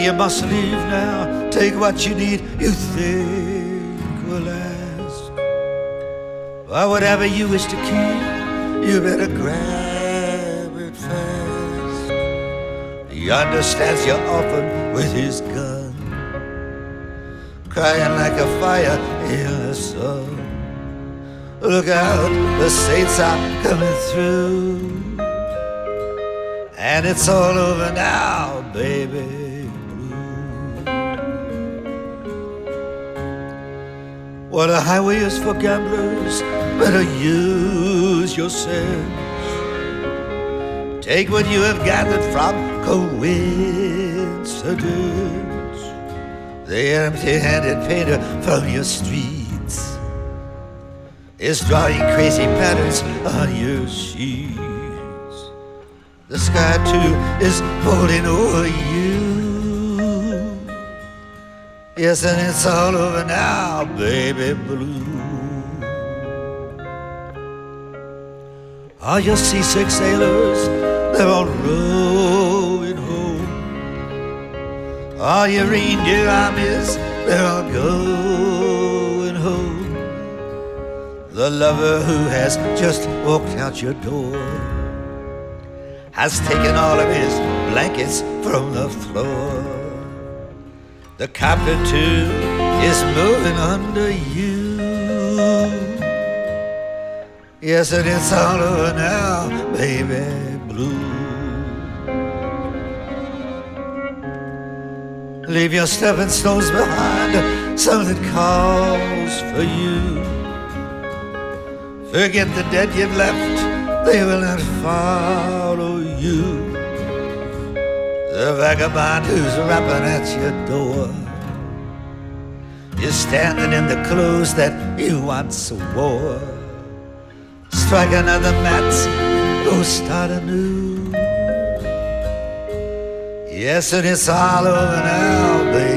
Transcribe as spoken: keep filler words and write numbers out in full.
you must leave now. Take what you need, you think will last. Or whatever you wish to keep, you better grab it fast. He understands you often with his gun, crying like a fire in the sun. Look out, the saints are coming through, and it's all over now, baby blue. Well, the highway is for gamblers, better use your sense. Take what you have gathered from coincidence. The empty-handed painter from your streets is drawing crazy patterns on your sheets. The sky too is folding over you. Yes, and it's all over now, baby blue. All your seasick sailors, they're all rowing home. All your reindeer armies, they're all going home. The lover who has just walked out your door has taken all of his blankets from the floor. The carpet too is moving under you. Yes, and it's all over now, baby blue. Leave your stepping stones behind, something calls for you. Forget the dead you've left, they will not follow you. The vagabond who's rapping at your door is standing in the clothes that you once wore. Strike another match, go start anew. Yes, and it's all over now, baby.